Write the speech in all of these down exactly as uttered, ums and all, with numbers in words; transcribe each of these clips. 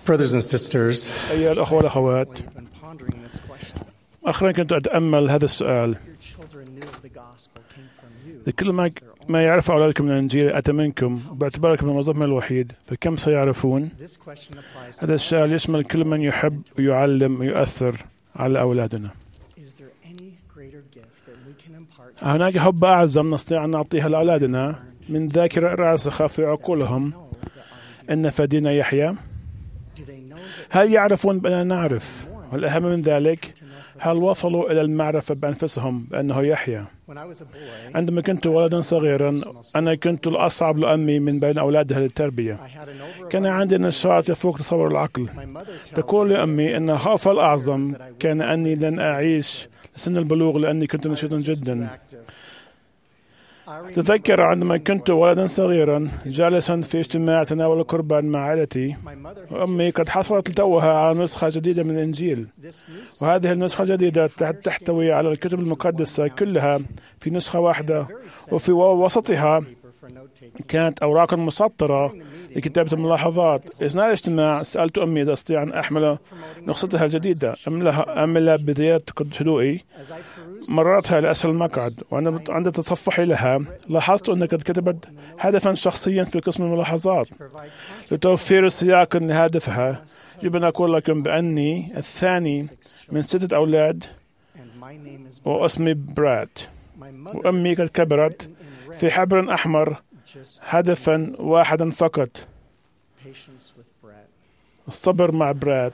Brothers and sisters, أيها الأخوة والأخوات، أخيرا كنت أتأمل هذا السؤال: لكل ما ما يعرف أولادكم من الإنجيل أتى منكم، باعتباركم الموظفهم الوحيد، فكم سيعرفون؟ هذا السؤال يشمل كل من يحب ويعلم ويؤثر على أولادنا. هناك حب أعظم نستطيع أن نعطيها لأولادنا من ذاكرة راسخة في عقولهم إن فدينا يحيى؟ هل يعرفون بأننا نعرف؟ والأهم من ذلك، هل وصلوا إلى المعرفة بأنفسهم بأنه يحيى؟ عندما كنت ولدا صغيرا، أنا كنت الأصعب لأمي من بين أولادها للتربية. كان عندي نشاط يفوق تصور العقل. تقول لي أمي أن خوفها الأعظم كان أني لن أعيش لسن البلوغ لأني كنت نشيطا جدا. تذكر عندما كنت ولدا صغيرا جالسا في اجتماع تناول القربان مع عائلتي، وأمي قد حصلت توها على نسخة جديدة من الإنجيل، وهذه النسخة الجديدة تحتوي على الكتب المقدسة كلها في نسخة واحدة، وفي وسطها كانت أوراق مسطرة لكتابة الملاحظات. أثناء الاجتماع سألت أمي إذا أستطيع أن أحمل نسختها الجديدة أم لا. بزيادة هدوئي مررتها لأسفل المقعد، وعند تصفحي لها لاحظت أنها قد كتبت هدفا شخصيا في قسم الملاحظات. لتوفير سياق لهدفها يجب أن أقول لكم بأني الثاني من ستة أولاد، واسمي براد، وأمي قد كبرت في حبر أحمر هدفا واحدا فقط: الصبر مع براد.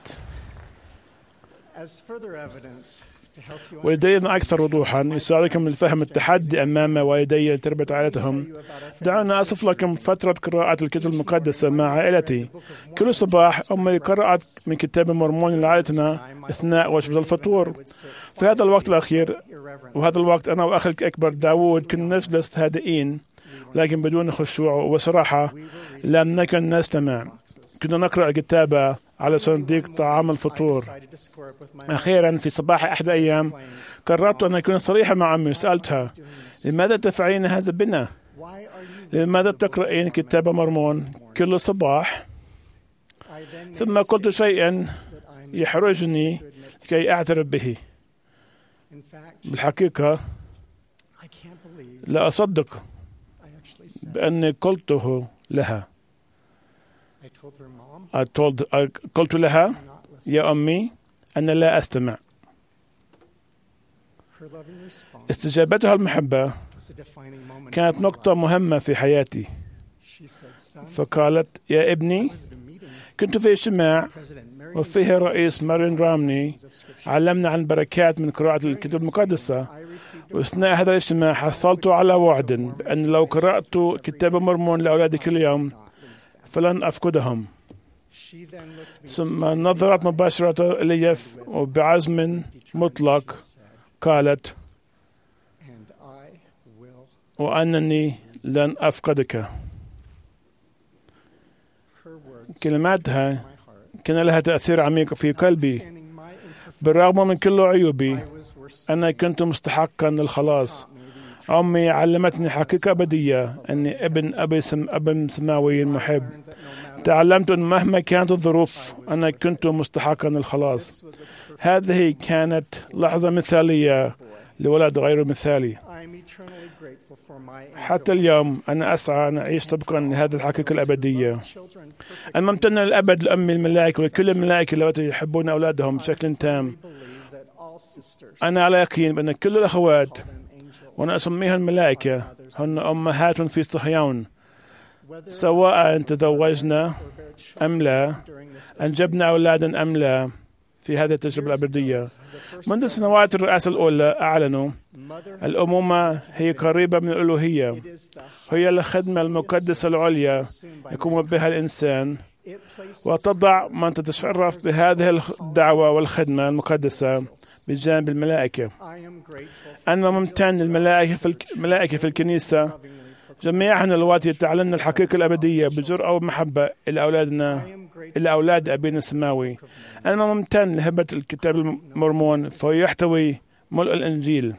ولدينا أكثر وضوحا يساعدكم لفهم التحدي أمام والدي لتربية عائلتهم. دعونا أصف لكم فترة قراءة الكتب المقدسة مع عائلتي. كل صباح أمي قرأت من كتاب مرموني لعائلتنا أثناء وجبة الفطور. في هذا الوقت الأخير وهذا الوقت أنا وأخي الأكبر داوود كنا نجلس هادئين، لكن بدون خشوع، وصراحة لم نكن نستمع. كنا نقرأ الكتابة على صندوق طعام الفطور. أخيرا في صباح أحد الأيام قررت أن أكون صريحة مع أمي، وسألتها: لماذا تفعلين هذا بنا؟ لماذا تقرأين كتاب مرمون كل صباح؟ ثم قلت شيئا يحرجني كي أعترف به. بالحقيقة لا أصدق بأني قلته لها. قلت لها: يا أمي، أنا لا أستمع. استجابتها المحبة كانت نقطة مهمة في حياتي. فقالت: يا ابني، كنت في اجتماع وفيه الرئيس مارين رامني علمنا عن بركات من قراءة الكتب المقدسة، وأثناء هذا الاجتماع حصلت على وعد بأن لو قرأت كتاب مرمون لأولادي كل يوم فلن أفقدهم. ثم نظرت مباشرة إلي وبعزم مطلق قالت: وأنني لن أفقدك. كلماتها كان لها تأثير عميق في قلبي. بالرغم من كل عيوبي أنا كنت مستحقا للخلاص. أمي علمتني حقيقة أبدية أني ابن أبي سم أب سماوي محب. تعلمت أن مهما كانت الظروف أنا كنت مستحقا للخلاص. هذه كانت لحظة مثالية لولد غير مثالي. حتى اليوم أنا أسعى أن أعيش طبقا لهذه الحقيقة الأبدية. أنا ممتن للأبد لأمي الملائكة ولكل الملائكة التي يحبون أولادهم بشكل تام. أنا على يقين بأن كل الأخوات، وأنا أسميها الملائكة، هن أمهات في صهيون، سواء تزوجنا أم لا، أنجبنا أولادا أم لا، في هذه التجربة الأبدية. منذ سنوات الرئاسة الأولى أعلنوا الأمومة هي قريبة من الألوهية، هي الخدمة المقدسة العليا يقوم بها الإنسان، وتضع من تتشرف بهذه الدعوة والخدمة المقدسة بجانب الملائكة. أنا ممتن للملائكة في الملائكة في الكنيسة جميعا اللواتي تعلن الحقيقة الأبدية بجرأة ومحبة إلى أولادنا، إلى أولاد أبينا السماوي. أنا ممتن لهبة الكتاب المرمون، فهو يحتوي ملء الإنجيل.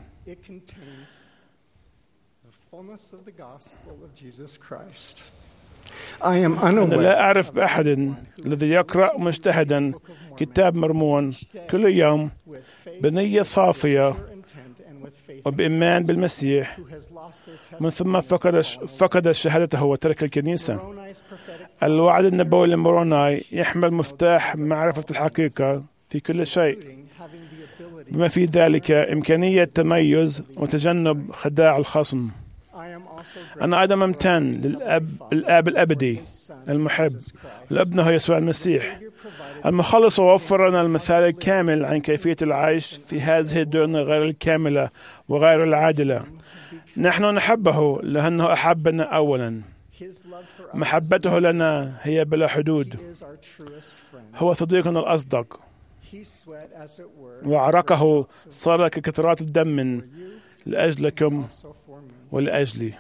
أنا لا أعرف بأحد الذي يقرأ مجتهدا كتاب مرمون كل يوم بنية صافية وبإيمان بالمسيح من ثم فقد فقد شهادته وترك الكنيسة. الوعد النبوي لموروناي يحمل مفتاح معرفة الحقيقة في كل شيء، بما في ذلك إمكانية تميز وتجنب خداع الخصم. أنا أيضا ممتن للأب الآب الأبدي المحب لابنه يسوع المسيح المخلص، ووفر لنا المثال الكامل عن كيفية العيش في هذه الدنيا غير الكاملة وغير العادلة. نحن نحبه لأنه أحبنا أولا. محبته لنا هي بلا حدود. هو صديقنا الأصدق، وعرقه صار كقطرات الدم لأجلكم ولأجلي.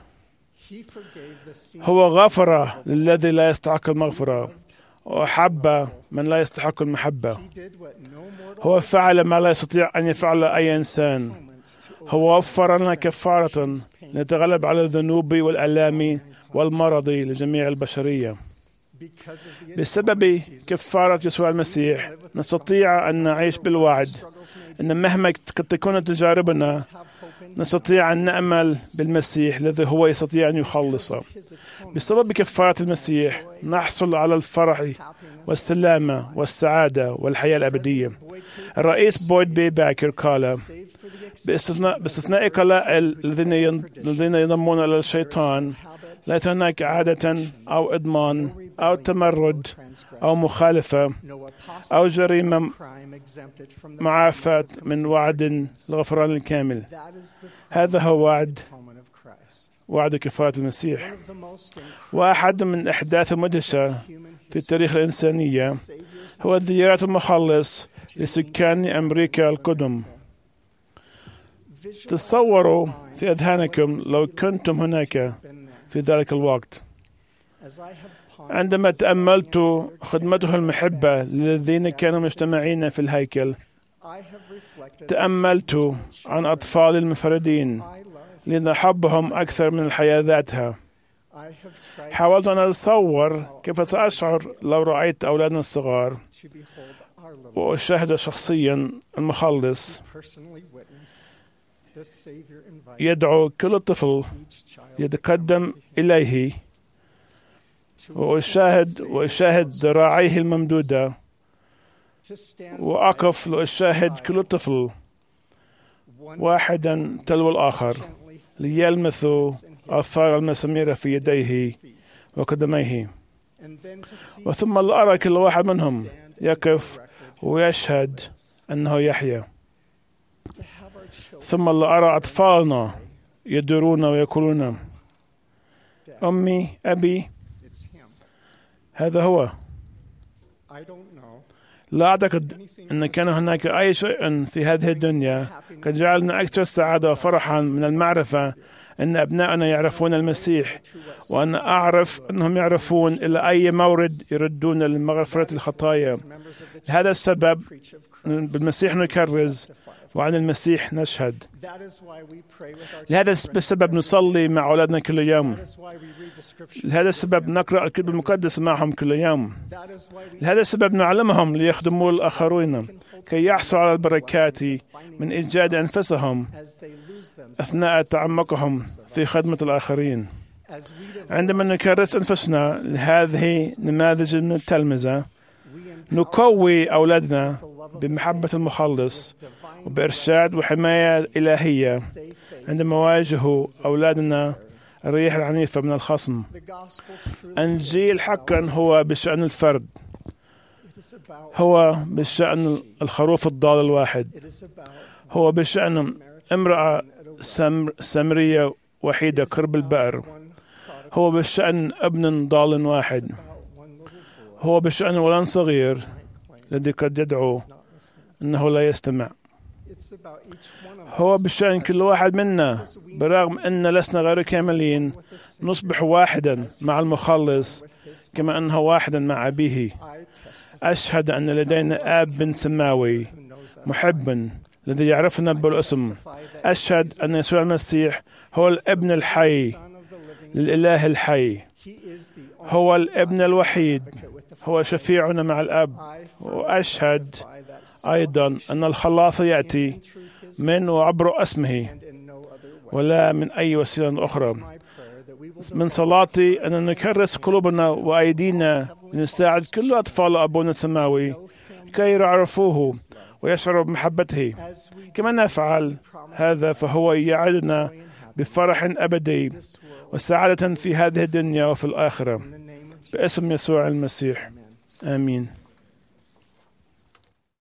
هو غفر للذي لا يستحق المغفرة، وأحب من لا يستحق المحبة. هو فعل ما لا يستطيع أن يفعل أي إنسان. هو وفر لنا كفارة لنتغلب على الذنوب والآلام والمرض لجميع البشرية. بسبب كفارة يسوع المسيح نستطيع أن نعيش بالوعد أن مهما قد تكون تجاربنا نستطيع أن نأمل بالمسيح الذي هو يستطيع أن يخلص. بسبب كفارة المسيح نحصل على الفرح والسلامة والسعادة والحياة الأبدية. الرئيس بويد بي باكر قال: باستثناء, باستثناء قلاء الذين الذين ينضمون إلى الشيطان لا هناك عادة أو إضمان أو تمرد أو مخالفة أو جريمة معافاة من وعد الغفران الكامل. هذا هو وعد وعد كفارة المسيح. واحد من الأحداث المدهشة في تاريخ الإنسانية هو زيارة المخلص لسكان أمريكا القدم. تصوروا في أذهانكم لو كنتم هناك في ذلك الوقت. عندما تأملت خدمته المحبة للذين كانوا مجتمعين في الهيكل، تأملت عن أطفال المنفردين لأن حبهم أكثر من الحياة ذاتها. حاولت أن أتصور كيف سأشعر لو رأيت أولادنا الصغار وأشاهد شخصيا المخلص يدعو كل طفل يتقدم إليه، وأشاهد وأشاهد ذراعيه الممدودة، وأقف لأشاهد كل طفل واحدا تلو الآخر ليلمسوا آثار المسامير في يديه وقدميه، وثم لأرى كل واحد منهم يقف ويشهد أنه يحيا، ثم لأرى أطفالنا يدورون ويقولون: أمي، أبي، هذا هو. لا أعتقد أن كان هناك أي شيء في هذه الدنيا قد جعلنا أكثر سعادة وفرحا من المعرفة أن أبنائنا يعرفون المسيح، وأن أعرف أنهم يعرفون إلى أي مورد يردون لمغفرة الخطايا. لهذا السبب بالمسيح نكرز وعن المسيح نشهد. لهذا السبب نصلي مع أولادنا كل يوم. لهذا السبب نقرأ الكتاب المقدس معهم كل يوم. لهذا السبب نعلمهم ليخدموا الآخرين كي يحصلوا على البركات من إيجاد أنفسهم أثناء تعمقهم في خدمة الآخرين. عندما نكرس أنفسنا لهذه نماذج من التلمذة نقوي أولادنا بمحبة المخلص وبإرشاد وحماية إلهية عندما يواجهوا أولادنا الريح العنيفة من الخصم. إنجيل حقا هو بشأن الفرد، هو بشأن الخروف الضال الواحد، هو بشأن امرأة سمر سمرية وحيدة قرب البئر، هو بشأن ابن ضال واحد، هو بشأن ولد صغير الذي قد يدعو أنه لا يستمع. هو بشأن كل واحد منا، برغم أن لسنا غير كاملين نصبح واحدا مع المخلص كما أنه واحدا مع أبيه. أشهد أن لدينا آب سماوي محب الذي يعرفنا بالاسم. أشهد أن يسوع المسيح هو الابن الحي للإله الحي. هو الابن الوحيد، هو شفيعنا مع الأب. وأشهد أيضا أن الخلاص يأتي من وعبر اسمه ولا من أي وسيلة أخرى. من صلاتي أن نكرس قلوبنا وأيدينا لنساعد كل أطفال أبونا السماوي كي يعرفوه ويشعروا بمحبته. كما نفعل هذا فهو يعدنا بفرح أبدي وسعادة في هذه الدنيا وفي الآخرة، باسم يسوع المسيح، آمين.